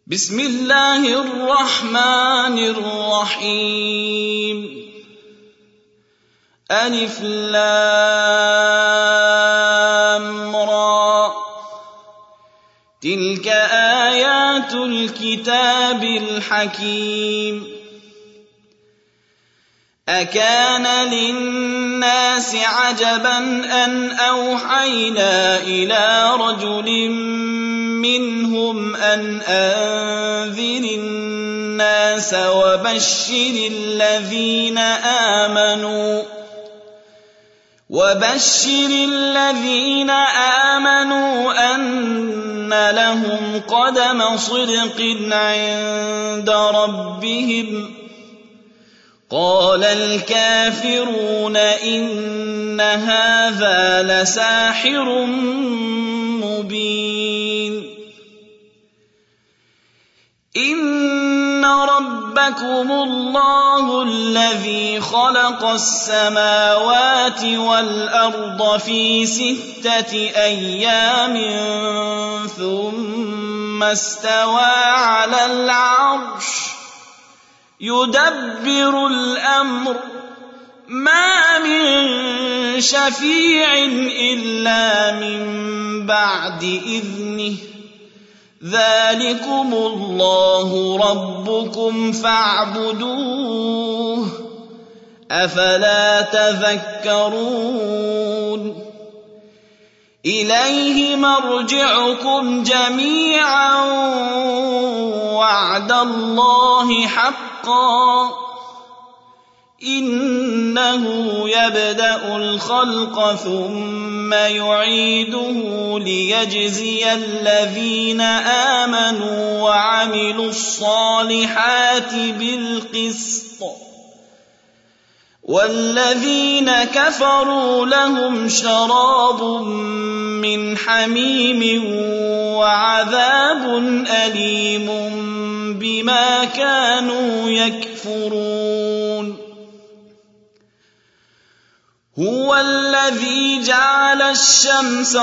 بسم الله الرحمن الرحيم ألف لام را تلك آيات الكتاب الحكيم أكان للناس عجبا أن أوحينا إلى رجل منهم أن أنذر الناس وبشر الذين آمنوا أن لهم قدم صدق عند ربهم قال الكافرون إن هذا لساحر مبين إن ربكم الله الذي خلق السماوات والأرض في 6 أيام ثم استوى على العرش يدبر الأمر ما من شفيع إلا من بعد إذنه ذلكم الله ربكم فاعبدوه أفلا تذكرون إليه مرجعكم جميعا وعد الله حقا إنه يبدأ الخلق ثم يعيده ليجزي الذين آمنوا وعملوا الصالحات بالقسط والذين كفروا لهم شراب من حميم وعذاب أليم بما كانوا يكفرون هو الذي جعل الشمس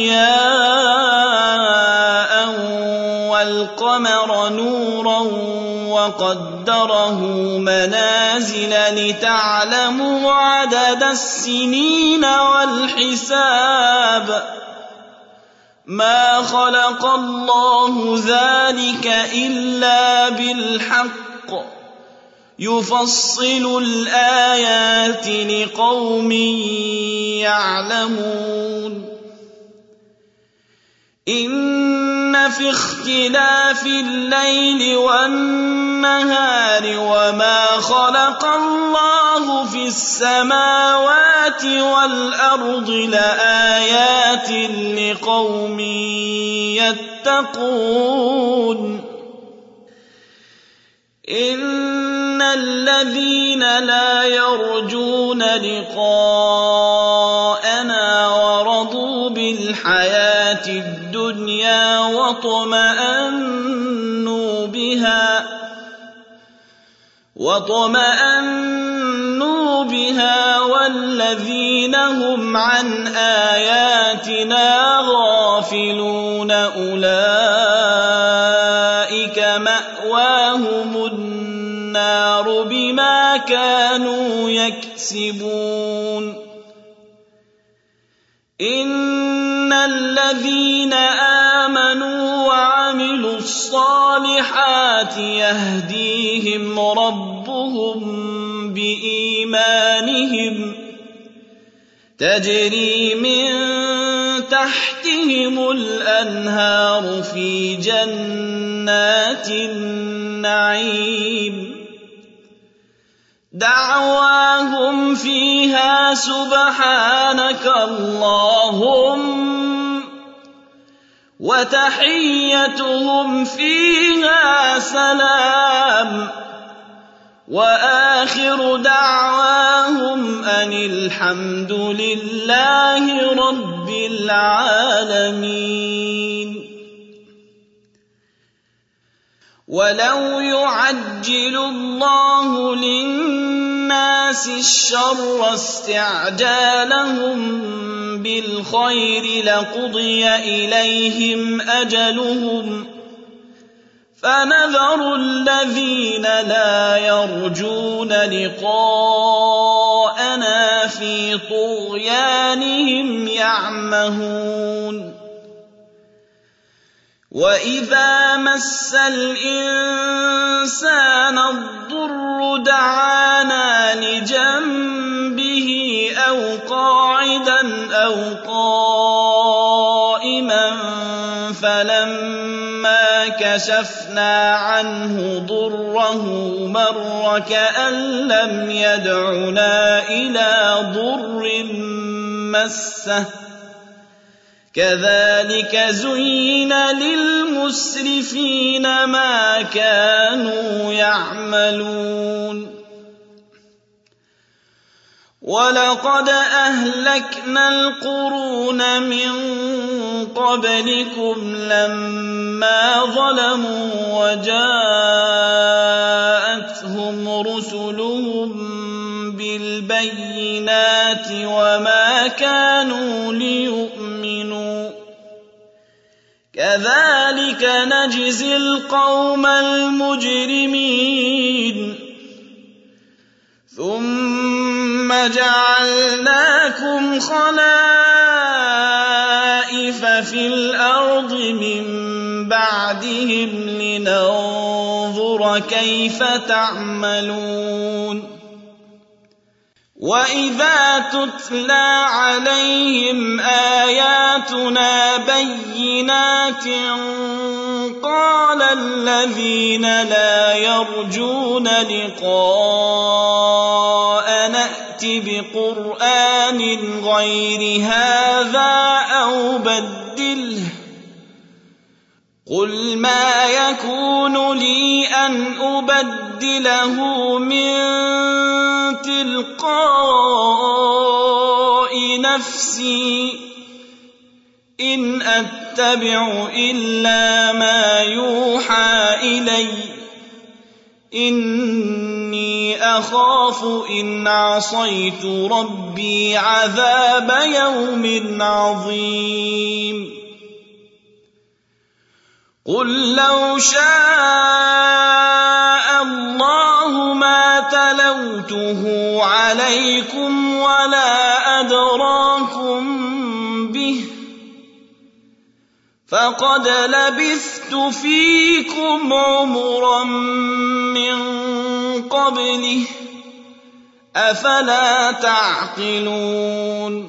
ضياء والقمر نورا وقدره منازل لتعلموا عدد السنين والحساب ما خلق الله ذلك إلا بالحق يفصل الآيات لقوم يعلمون إن في اختلاف الليل والنهار وما خلق الله في السماوات والأرض لآيات لقوم يتقون إن الذين لا يرجون لقاءنا ورضوا بالحياة الدنيا واطمأنوا بها والذين هم عن آياتنا غافلون أولئك مأواهم النار بما كانوا يكسبون إن الذين آمنوا وعملوا الصالحات يهديهم ربهم بإيمانهم تجري من تحتهم الأنهار في جنات النعيم دعواهم فيها سبحانك اللهم وتحيتهم فيها سلام وآخر دعواهم أن الحمد لله رب العالمين ولو يعجل الله للناس الشر استعجالهم بالخير لقضي إليهم أجلهم فنذر الذين لا يرجون لقاءنا في طغيانهم يعمهون وإذا مس الإنسان الضر دعانا لجنبه أو قاعدا أو قائما فلما كشفنا عنه ضره مر كأن لم يدعنا إلى ضر مسه كذلك زين للمسرفين ما كانوا يعملون ولقد أهلكنا القرون من قبلكم لما ظلموا وجاءتهم رسلهم بالبينات وما كانوا ليؤمنوا كذلك نجزي القوم المجرمين ثم جعلناكم خلائف في الأرض من بعدهم لننظر كيف تعملون وإذا تتلى عليهم آياتنا بينات قال الذين لا يرجون لقاءنا ائت بقرآن غير هذا أو بدله قل ما يكون لي أن أبدله من تلقاء نفسي إن أتبع إلا ما يوحى إلي إني أخاف إن عصيت ربي عذاب يوم عظيم قل لو شاء الله ما تلوته عليكم ولا أدراكم به فقد لبثت فيكم عمرا من قبله أفلا تعقلون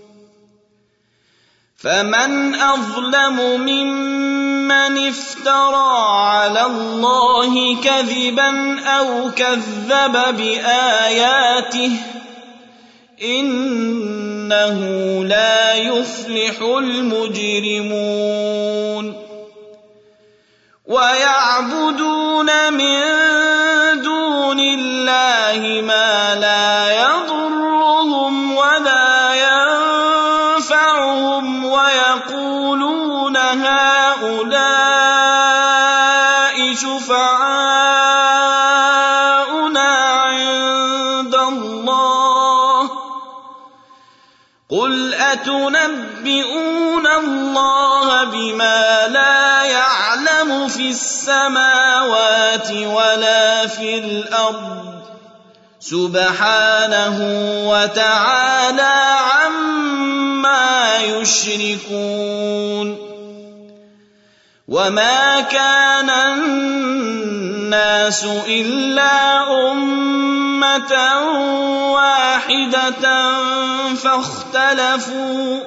فمن أظلم ممن افترى على الله كذبا أو كذب بآياته إنه لا يفلح المجرمون ويعبدون من دون الله ما لا يضرهم ولا ينفعهم ويقولون هؤلاء شفعاؤنا عند الله قل أتنبئون الله بما لا يعلم في السماوات ولا في الأرض سبحانه وتعالى عما يشركون وما كان الناس إلا أمة واحدة فاختلفوا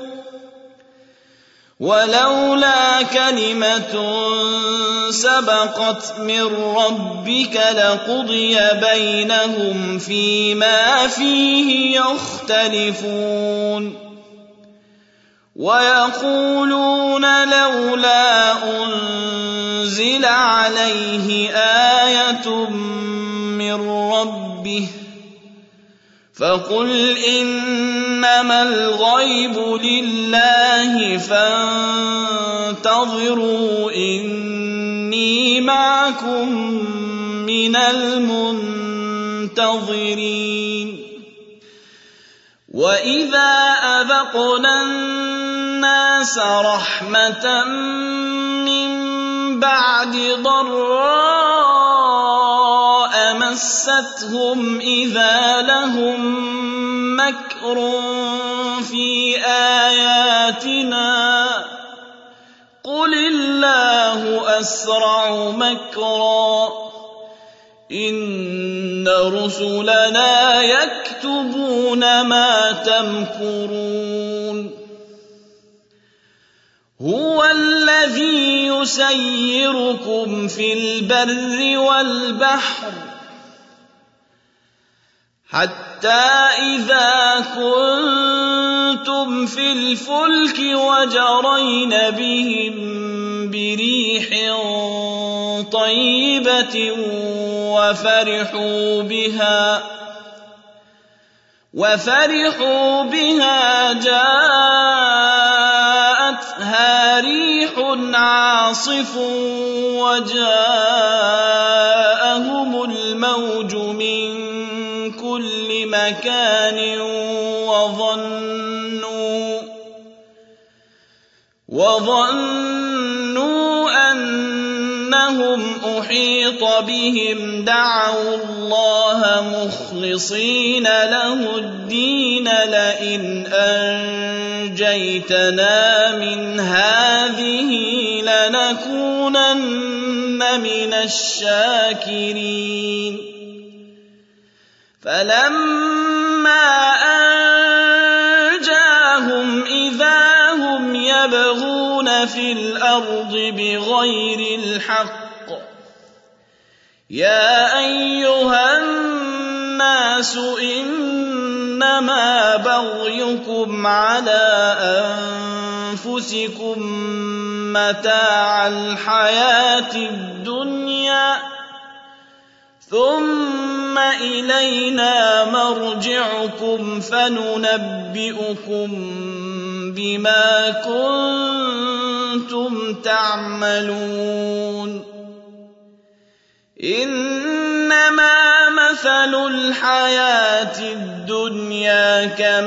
ولولا كلمة سبقت من ربك لقضي بينهم فيما فيه يختلفون ويقولون لولا أنزل عليه آية من ربه فقل إنما الغيب لله فانتظروا إني معكم من المنتظرين وإذا أذقنا الناس رحمة من بعد ضراء مستهم إذا لهم مكر في آياتنا قل الله أسرع مكرا إن رسلنا يكتبون ما تمكرون هو الذي يسيركم في البر والبحر حتى إذا كنتم في الفلك وجرين بهم بريح طيبة وفرحوا بها جاءتها ريح عاصف وجاءهم الموج من كل مكان وظنوا أنهم أحيط بهم دعوا الله مخلصين له الدين لئن أنجيتنا من هذه لنكونن من الشاكرين فلما أنجاهم إذا هم يبغون في الأرض بغير الحق يا أيها الناس إنما بغيكم على أنفسكم متاع الحياة الدنيا ثم إلينا مرجعكم فننبئكم بما كنتم تعملون إنما مثل الحياة الدنيا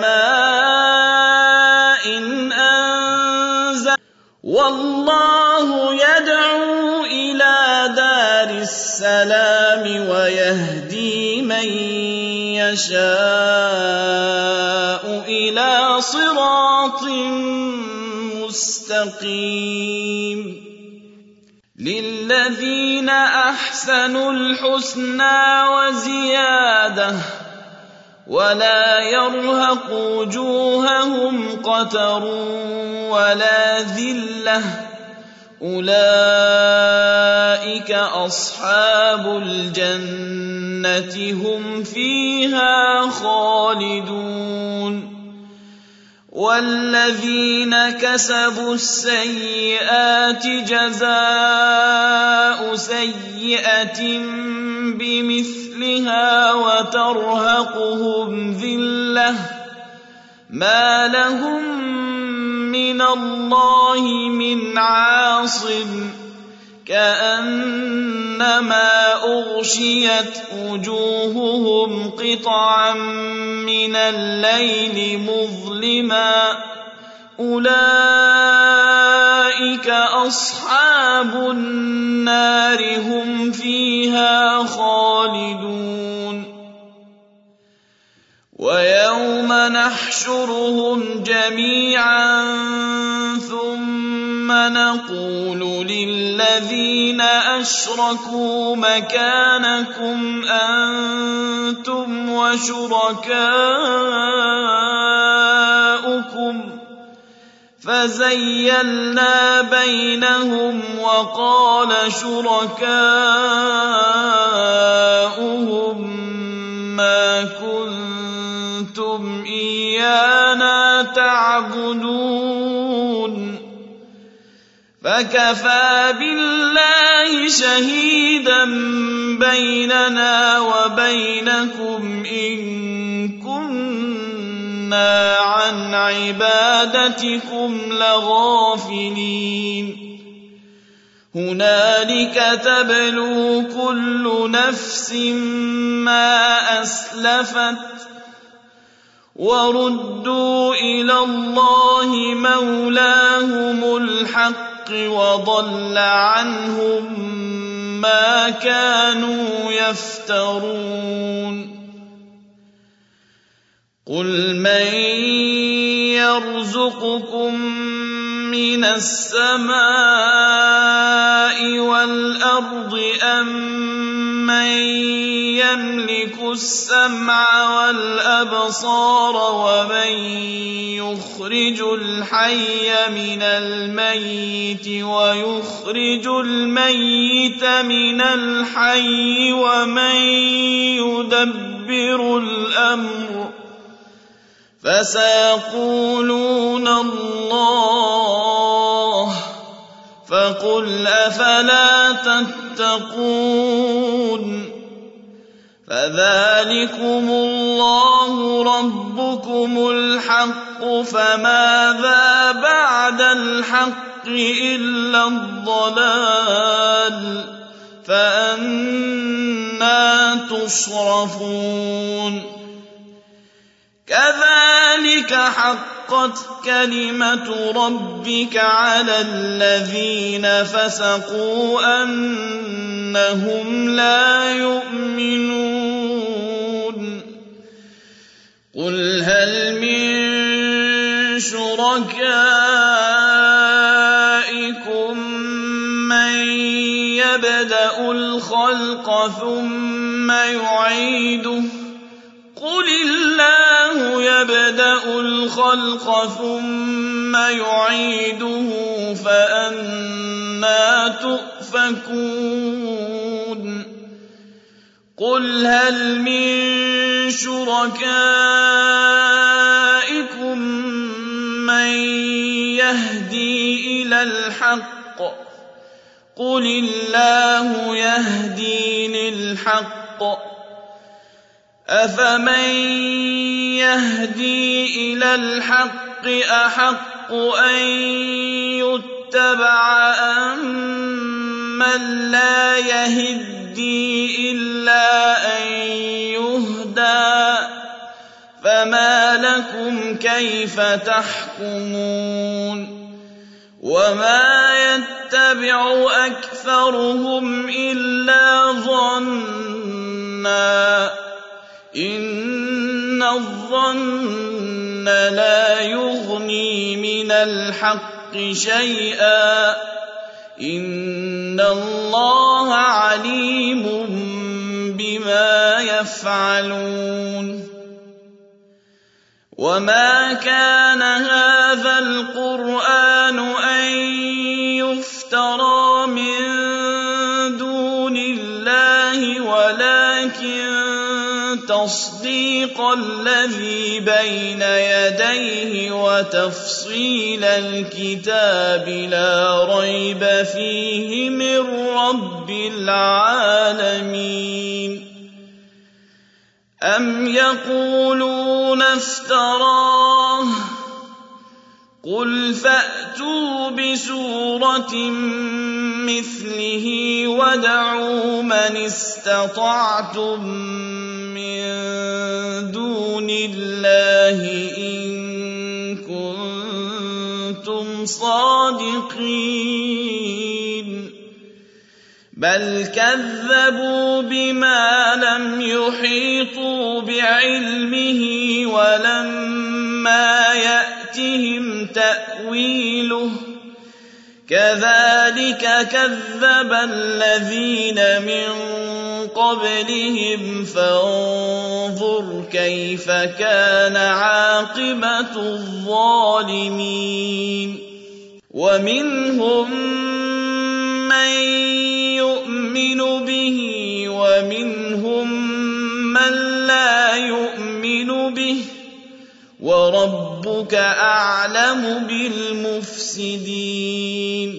كماء أنزل والله يدعو إلى دار السلام ويهدي من يشاء إلى صراط مستقيم للذين أحسنوا الحسنى وزيادة ولا يرهق وجوههم قتر ولا ذلة أولئك أصحاب الجنة هم فيها خالدون والذين كسبوا السيئات جزاء سيئة بمثلها وترهقهم ذلة ما لهم من الله من عاصم كأنما أغشيت وجوههم قطعا من الليل مظلما أولئك أصحاب النار هم فيها خالدون ويوم نحشرهم جميعا ثم نقول للذين أشركوا مكانكم أنتم وشركاؤكم فزيلنا بينهم وقال شركاؤهم ما كنتم إيانا تعبدون فكفى بالله شهيدا بيننا وبينكم إن كنا عن عبادتكم لغافلين هنالك تبلو كل نفس ما أسلفت وردوا إلى الله مولاهم الحق وضل عنهم ما كانوا يفترون قل من يرزقكم من السماء والأرض أمن يملك السمع والأبصار ومن يخرج الحي من الميت ويخرج الميت من الحي ومن يدبر الأمر فسيقولون الله فقل أفلا تتقون فذلكم الله ربكم الحق فماذا بعد الحق إلا الضلال فأنى تصرفون كذلك حقت كلمة ربك على الذين فسقوا أنهم لا يؤمنون قل هل من شركائكم من يبدأ الخلق ثم يعيده قل الله يبدأ الخلق ثم يعيده فأنى تؤفكون قل هل من شركائكم من يهدي إلى الحق قل الله يهدي للحق أفمن يهدي إلى الحق أحق أن يتبع أمن لا يهدي إلا أن يهدى فما لكم كيف تحكمون وما يتبع أكثرهم إلا ظنًّا إن الظن لا يغني من الحق شيئا إن الله عليم بما يفعلون وما كان هذا القرآن أن يفترى من دون الله ولكن تصديق الذي بين يديه وتفصيل الكتاب لا ريب فيه من رب العالمين أم يقولون افتراه قل فأتوا بسورة مثله وادعوا من استطعتم من دون الله إن كنتم صادقين بل كذبوا بما لم يحيطوا بعلمه ولما يأتهم تأويله كذلك كذب الذين من قبلهم فانظر كيف كان عاقبة الظالمين ومنهم من يؤمن به ومنهم من لا يؤمن به وربك أعلم بالمفسدين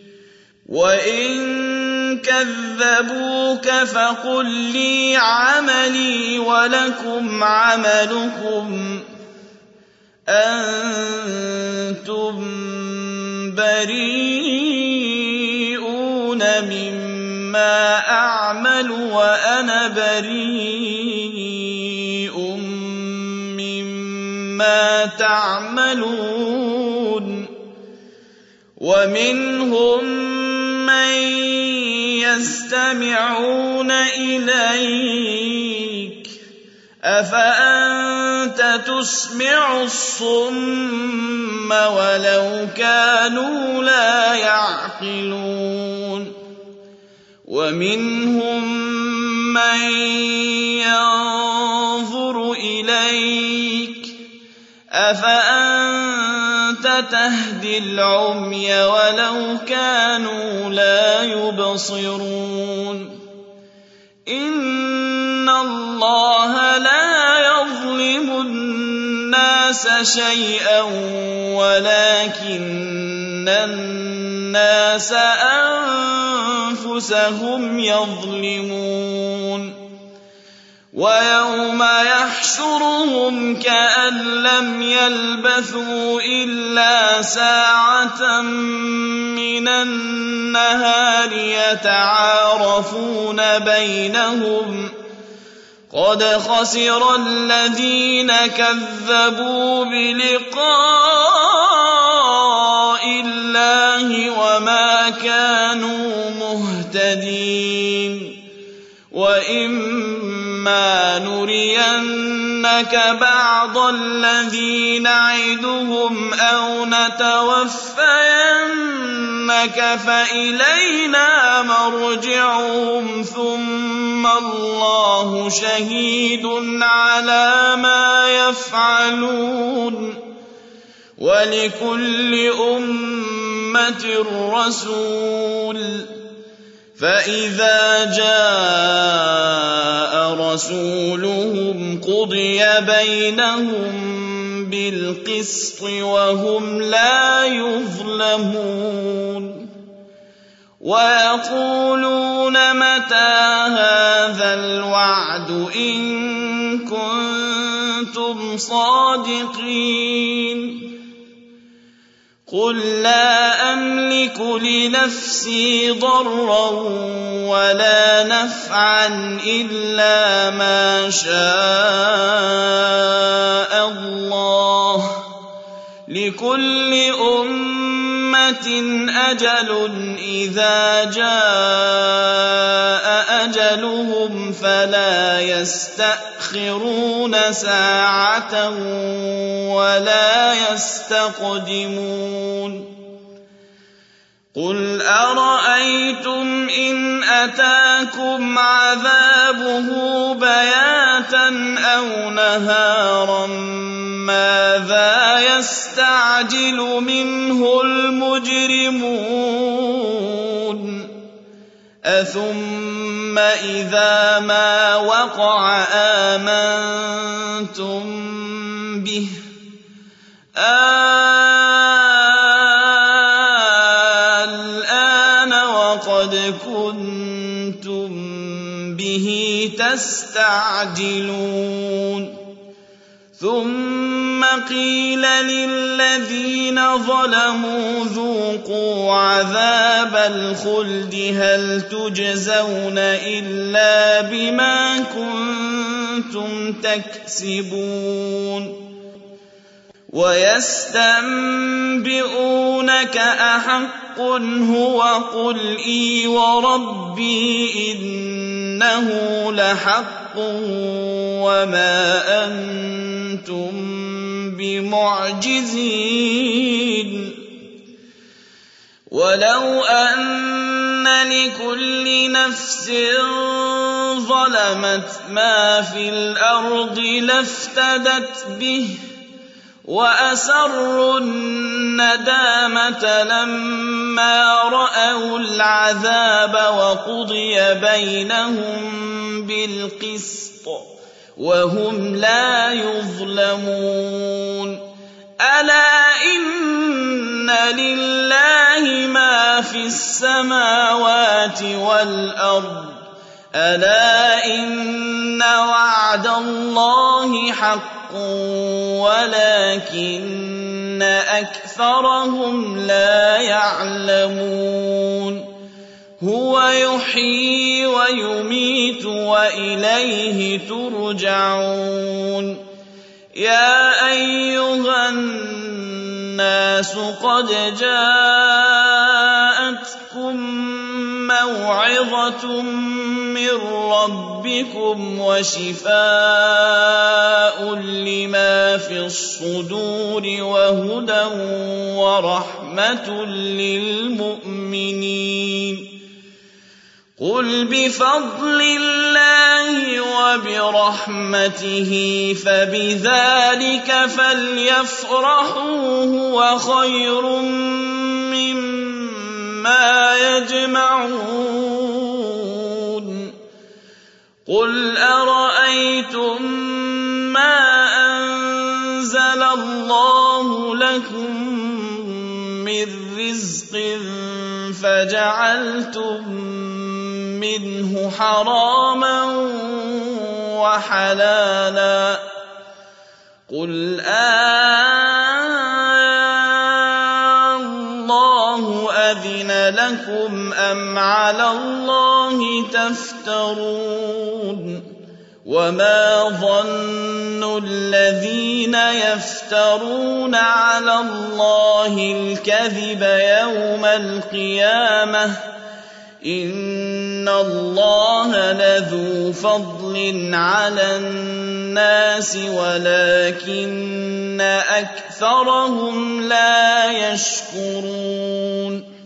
وإن كذبوك فقل لي عملي ولكم عملكم أنتم بريئون مما أعمل وأنا بريء مما تعملون ومنهم من يستمعون إليك أفأنت تسمع الصم ولو كانوا لا يعقلون ومنهم من ينظر إليك أفأنت تهدي العمي ولو كانوا لا يبصرون إن الله لا يظلم الناس شيئا ولكن الناس أنفسهم يظلمون ويوم يحشرهم كأن لم يلبثوا إلا ساعة من النهار يتعارفون بينهم قد خسر الذين كذبوا بلقاء الله وما كانوا مهتدين وإما نرينك بعض الذي نعدهم أو نتوفينك فإلينا مرجعهم ثم الله شهيد على ما يفعلون ولكل أمة رسول فإذا جاء رسولهم قضي بينهم بالقسط وهم لا يظلمون ويقولون متى هذا الوعد إن كنتم صادقين قل لا أملك لنفسي ضرا ولا نفعا إلا ما شاء الله لكل أمة أجل إذا جاء أجلهم فلا يستأخرون ساعة ولا يستقدمون قل أرأيتم إن أتاكم عذابه بياتا أو نهارا ماذا يستعجل منه المجرمون أثم إذا ما وقع آمنتم به الآن وقد كنتم به تستعجلون ثم قيل للذين ظلموا ذوقوا عذاب الخلد هل تجزون إلا بما كنتم تكسبون ويستنبئونك أحق هو قل إي وربي إنه لحق وما أنتم بمعجزين ولو أن لكل نفس ظلمت ما في الأرض لافتدت به وأسروا الندامة لما رأوا العذاب وقضي بينهم بالقسط وهم لا يظلمون ألا إن لله ما في السماوات والأرض ألا إن وعد الله حق ولكن أكثرهم لا يعلمون هو يحيي ويميت وإليه ترجعون يا أيها الناس الناس قد جاءتكم موعظة من ربكم وشفاء لما في الصدور وهدى ورحمة للمؤمنين قل بفضل الله وبرحمته فبذلك فليفرحوا هو خير مما يجمعون قل أرأيتم ما أنزل الله لكم من رزق فجعلتم منه حراما وحلالا قل الله أذن لكم أم على الله تفترون وما ظن الذين يفترون على الله الكذب يوم القيامة إن الله لذو فضل على الناس ولكن أكثرهم لا يشكرون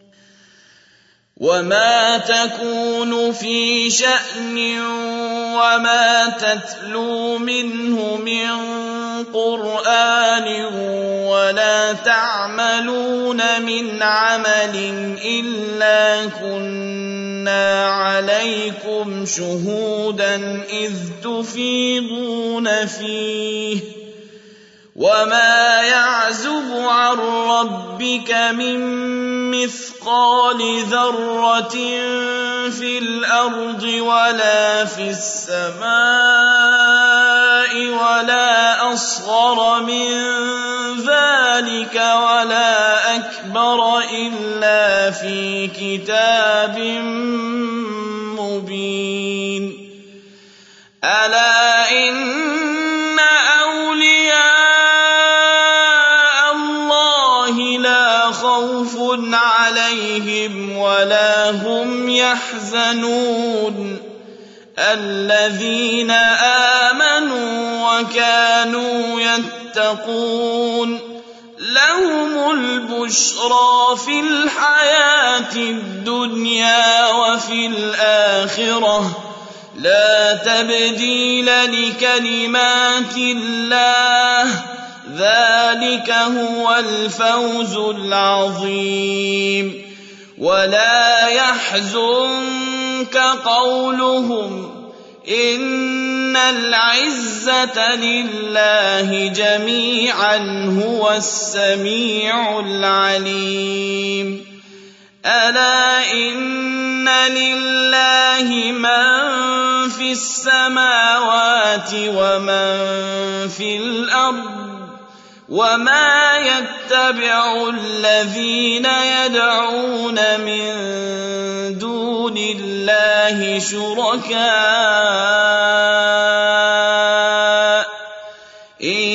وما تكون في شأن وما تتلو منه من قرآن ولا تعملون من عمل إلا كنا عليكم شهودا إذ تفيضون فيه وما يعزب عن ربك من مثقال ذرة في الأرض ولا في السماء ولا أصغر من ذلك ولا أكبر إلا في كتاب مبين ألا إن خوف عليهم ولا هم يحزنون الذين آمنوا وكانوا يتقون لهم البشرى في الحياة الدنيا وفي الآخرة لا تبديل لكلمات الله ذلك هو الفوز العظيم ولا يحزنك قولهم إن العزة لله جميعا هو السميع العليم ألا إن لله من في السماوات ومن في الأرض وما يتبع الذين يدعون من دون الله شركاء إن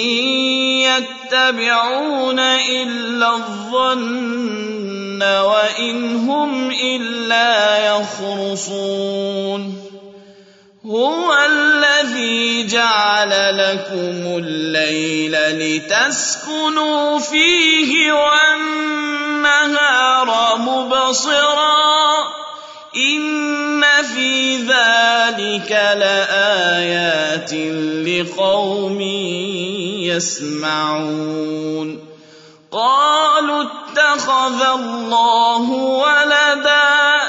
يتبعون إلا الظن وإن هم إلا يخرصون هو الذي جعل لكم الليل لتسكنوا فيه والنهار مبصرا إن في ذلك لآيات لقوم يسمعون قالوا اتخذ الله ولدا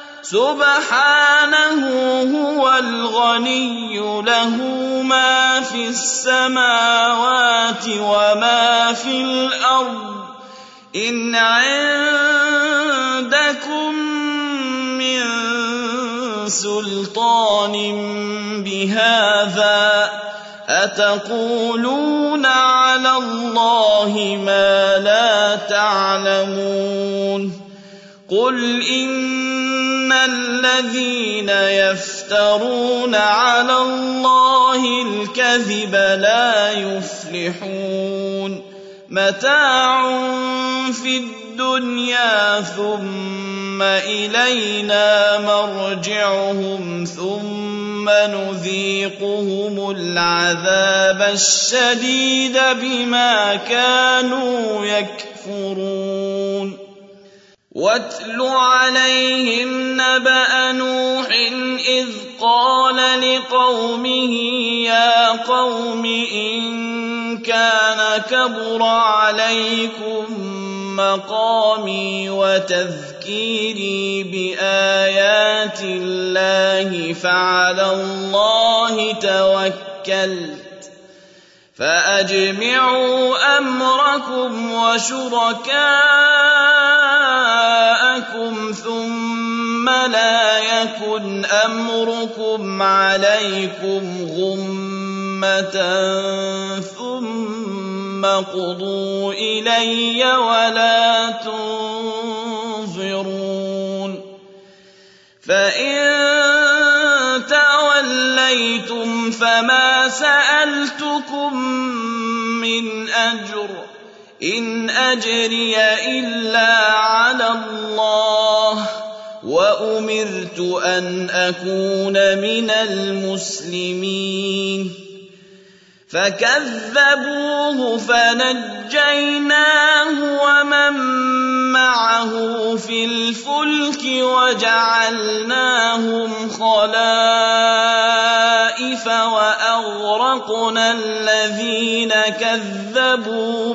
سبحانه هو الغني له ما في السماوات وما في الأرض إن عندكم من سلطان بهذا أتقولون على الله ما لا تعلمون قل إن الذين يفترون على الله الكذب لا يفلحون متاع في الدنيا ثم إلينا مرجعهم ثم نذيقهم العذاب الشديد بما كانوا يكفرون واتل عليهم نبأ نوح إذ قال لقومه يا قوم إن كان كبر عليكم مقامي وتذكيري بآيات الله فعلى الله توكلت فأجمعوا أمركم وشركاءكم ثم لا يكن أمركم عليكم غمة ثم قضوا إلي ولا تنظرون فإن توليتم فما سألتكم من أجر إن أجري إلا على الله وأمرت أن أكون من المسلمين فكذبوه فنجيناه ومن معه في الفلك وجعلناهم خلائف وأغرقنا الذين كذبوا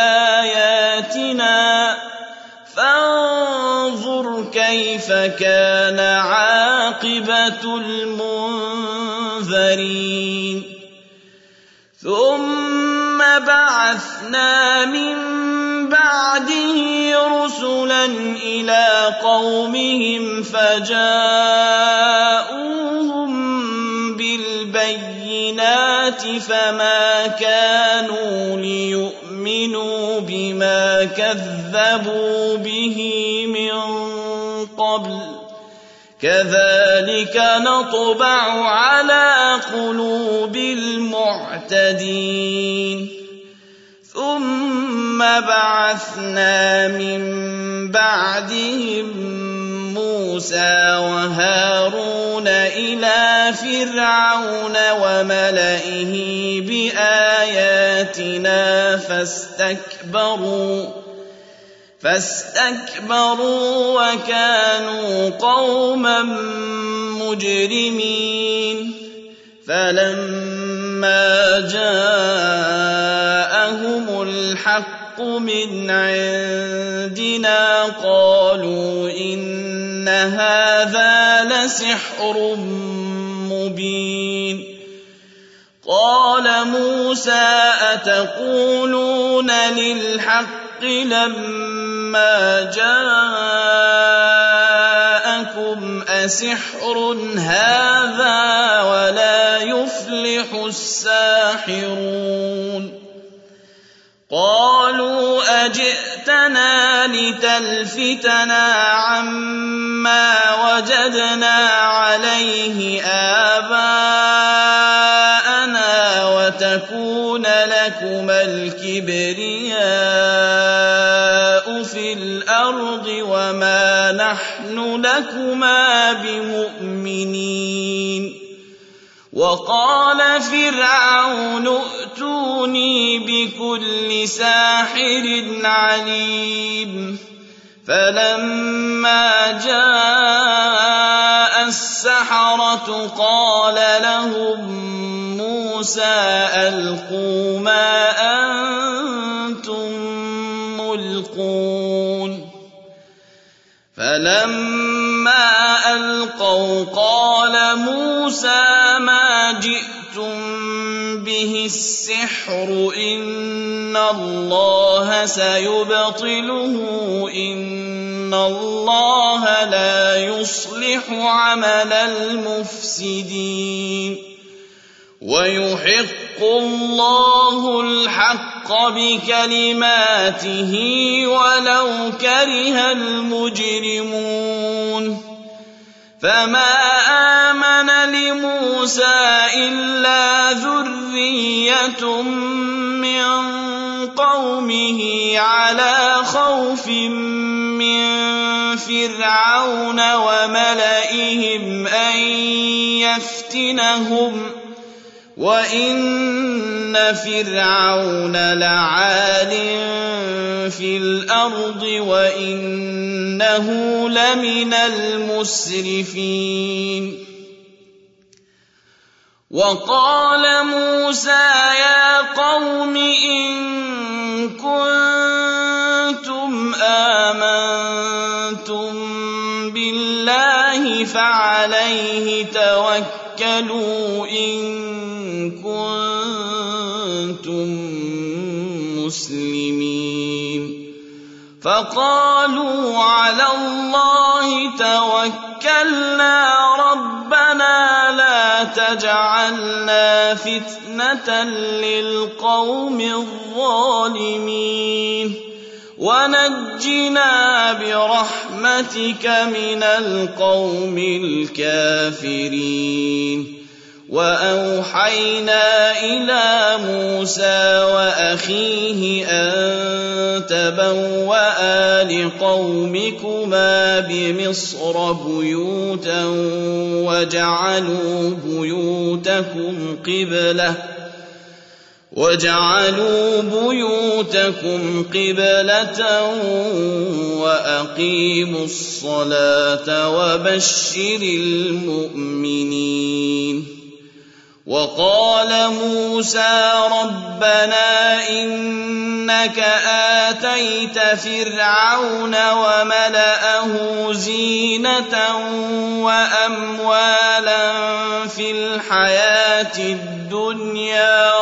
بآياتنا فانظر كيف كان عاقبة المنذرين ثم بعثنا من بعده رسلا إلى قومهم فجاءوهم بالبينات فما كانوا ليؤمنوا بما كذبوا به من قبل كذلك نطبع على قلوب المعتدين ثم بعثنا من بعدهم موسى وهارون إلى فرعون وملئه بآياتنا فاستكبروا وكانوا قوما مجرمين فلما جاءهم الحق من عندنا قالوا إن هذا لسحر مبين قال موسى أتقولون للحق لما جاءكم أسحر هذا ولا يفلح الساحرون قالوا أجئتنا لتلفتنا عما وجدنا عليه آباءنا وتكون لكما الكبرياء في الأرض وما نحن لكما بمؤمنين وقال فرعون ائتوني بكل ساحر عليم فلما جاء السحرة قال لهم موسى ألقوا ما أنتم ملقون فلما ألقوا قال موسى ما جئتم به السحر إن الله سيبطله إن الله لا يصلح عمل المفسدين ويحق الله الحق بكلماته ولو كره المجرمون فما آمن لموسى إلا ذرية من قومه على خوف من فرعون وملئهم أن يفتنهم وإن فرعون لعال في الأرض وإنه لمن المسرفين. وقال موسى يا قوم إن كنتم آمنتم بالله فعليه توكلوا إن كنتم مسلمين. فقالوا على الله توكلنا ربنا لا تجعلنا فتنة للقوم الظالمين ونجنا برحمتك من القوم الكافرين. وأوحينا إلى موسى وأخيه أن تبوأ لقومكما بمصر بيوتا وجعلوا بيوتكم قبلة وأقيموا الصلاة وبشر المؤمنين. وقال موسى ربنا إنك آتيت فرعون وملأه زينة وأموالا في الحياة الدنيا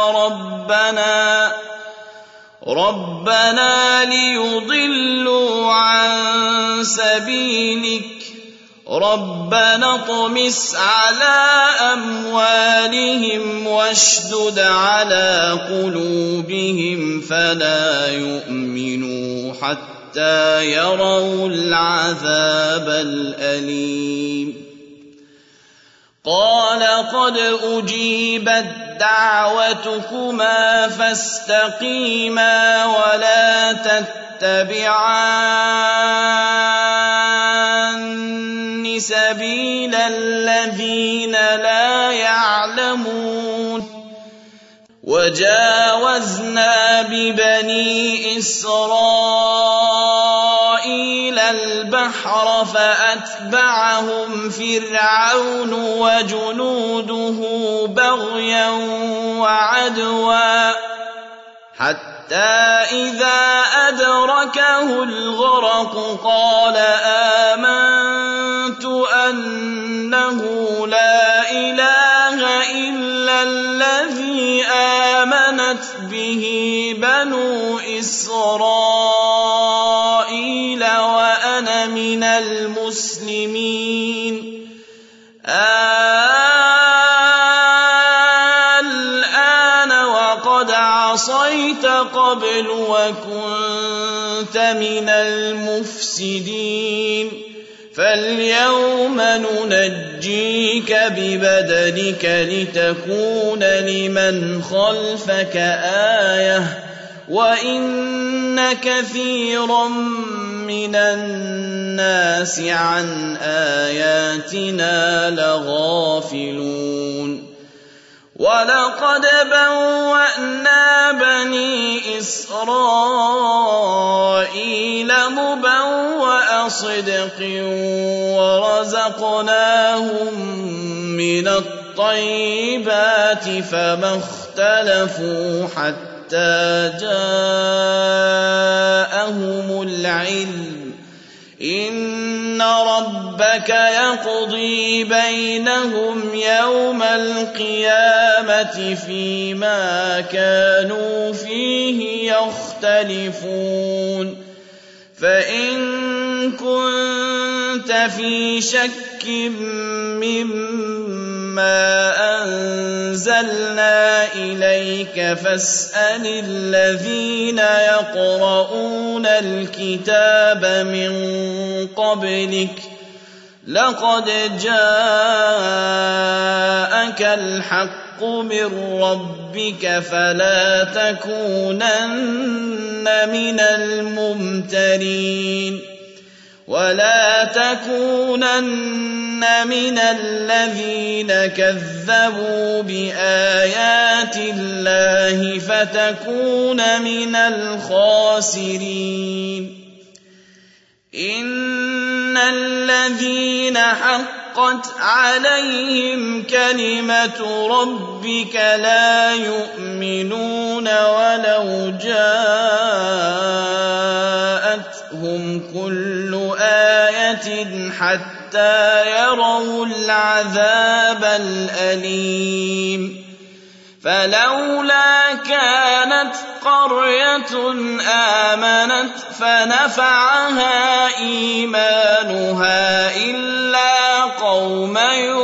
ربنا ليضلوا عن سبيلك ربنا اطمس على أموالهم واشدد على قلوبهم فلا يؤمنوا حتى يروا العذاب الأليم. قال قد أجيبت دعوتكما فاستقيما ولا تتبعان سبيل الذين لا يعلمون. وجاوزنا ببني إسرائيل البحر فأتبعهم فرعون وجنوده بغيا وعدوا حتى إذا أدركه الغرق قال آمنت أنه لا إله إلا الذي آمنت به بنو إسرائيل وأنا من المسلمين. الآن وقد عصيت قبل وكنت من المفسدين فاليوم ننجيك ببدنك لتكون لمن خلفك آية وإن كثيرا من الناس عن آياتنا لغافلون. ولقد بوأنا بني إسرائيل مبوأ صدق ورزقناهم من الطيبات فما اختلفوا حتى جاءهم العلم. إن ربك يقضي بينهم يوم القيامة فيما كانوا فيه يختلفون. فإن كنت في شك مما أنزلنا إليك فاسأل الذين يقرؤون الكتاب من قبلك لقد جاءك الحق من ربك فلا تكونن من الممترين ولا تكونن من الذين كذبوا بآيات الله فتكون من الخاسرين إن الذين حقت عليهم كلمة ربك لا يؤمنون ولو جاءتهم كل آية حتى يروا العذاب الأليم فلولا كانت قرية آمنت فنفعها إيمانها إلا قوم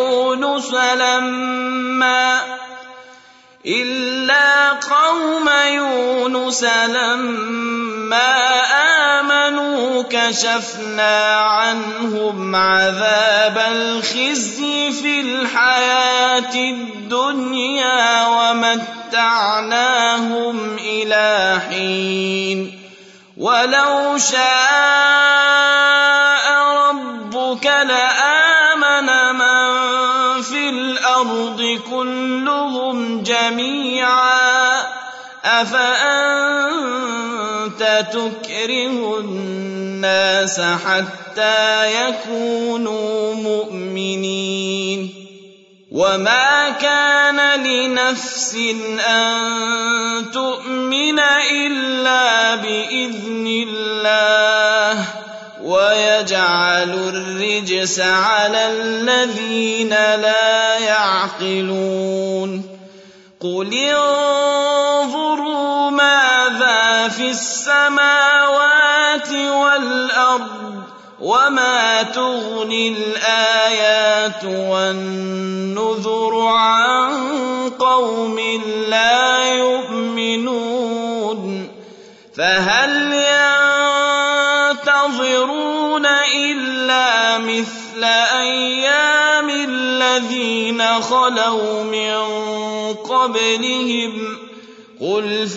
يونس لما آمنوا كشفنا عنهم عذاب الخزي في الحياة الدنيا ومتعناهم إلى حين ولو شاء ربك لآمن من في الأرض كلهم جميعا أفأنت تكره الناس حتى يكونوا مؤمنين وما كان لنفس أن تؤمن إلا بإذن الله ويجعل الرجس على الذين لا يعقلون قل انظروا ماذا في السماوات والأرض وما تغني الآيات والنذر عن قوم لا يؤمنون فهل ينتظرون إلا مثل أيام الذين خلوا من قبلهم قل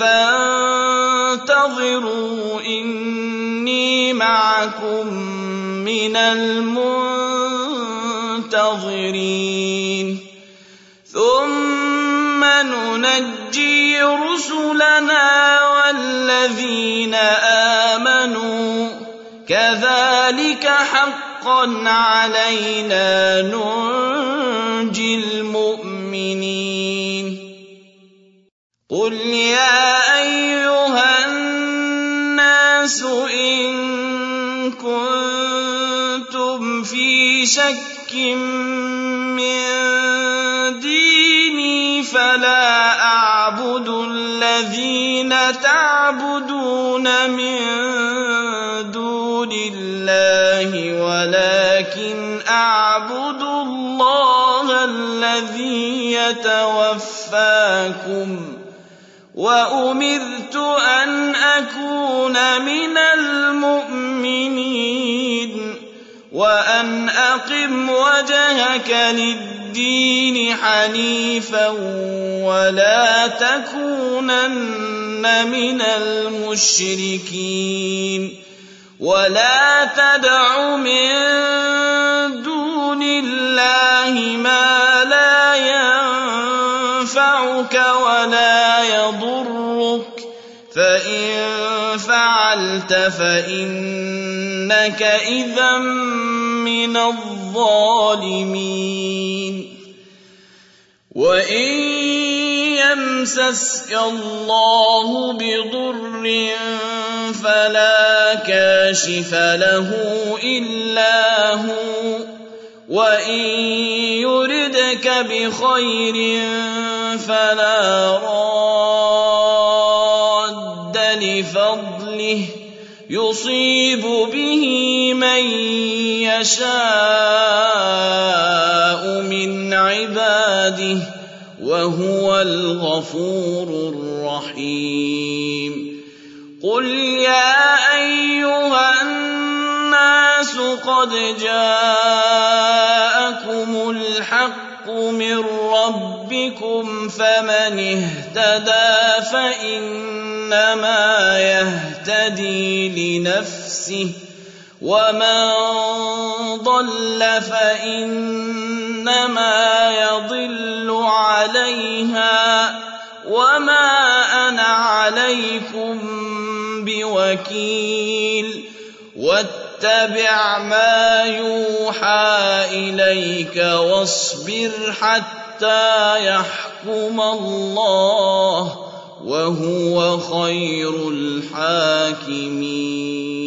فانتظروا إني معكم من المنتظرين ثم ننجي رسلنا والذين آمنوا كذلك حقا علينا ننجي المؤمنين قل يا أيها الناس إن كنتم في شك من ديني فلا أعبد الذين تعبدون من دون الله ولكن أعبد الله الذي يتوفاكم وأمرت أن أكون من المؤمنين وأن أقم وجهك للدين حنيفا ولا تكونن من المشركين ولا تدع من دون الله ما لا ينفعك ولا يضرك فإن فعلت فإنك إذا من الظالمين وإن يمسسك الله بضر فلا كاشف له إلا هو وإن يردك بخير فلا راد لفضله يصيب به من يشاء من عباده وهو الغفور الرحيم قل يا أيها الناس قد جاءكم الحق من ربكم فمن اهتدى فإنما يهتدي لنفسه ومن ضل فإنما يضل عليها وما أنا عليكم بوكيل واتبع ما يوحى إليك واصبر حتى يحكم الله وهو خير الحاكمين.